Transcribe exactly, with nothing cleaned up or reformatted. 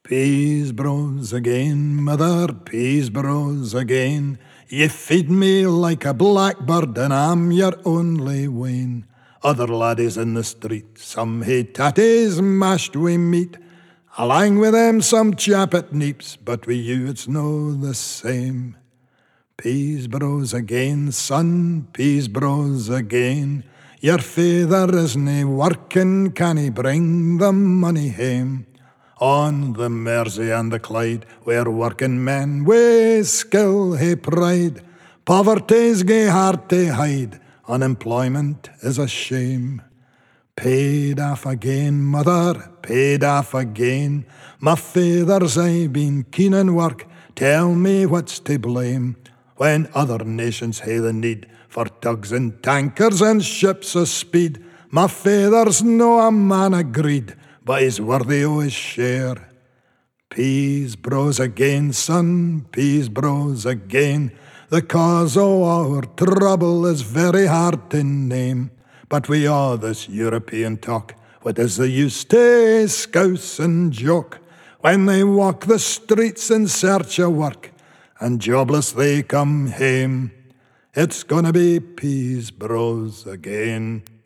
Peas bros again, mother, peas bros again. Ye feed me like a blackbird, and I'm your only wane. Other laddies in the street, some hae tatties mashed wi' meat. Along with them some chap at neeps, but wi' you it's no the same. Peas bros again, son, peas bros again. Your father isna working, can he bring the money hame? On the Mersey and the Clyde, where working men wi' skill hae pride. Poverty's gae hard to hide, unemployment is a shame. Paid off again, mother, paid off again. My father's aye been keen in work, tell me what's to blame. When other nations hae the need for tugs and tankers and ships o' speed, my father's no a man of greed, but he's worthy o' his share. Peas bros again, son, peas bros again. The cause o' our trouble is very hard to name. But we all this European talk, what is the use to scouse and joke, when they walk the streets in search of work, and jobless they come hame? It's gonna be peas bros again.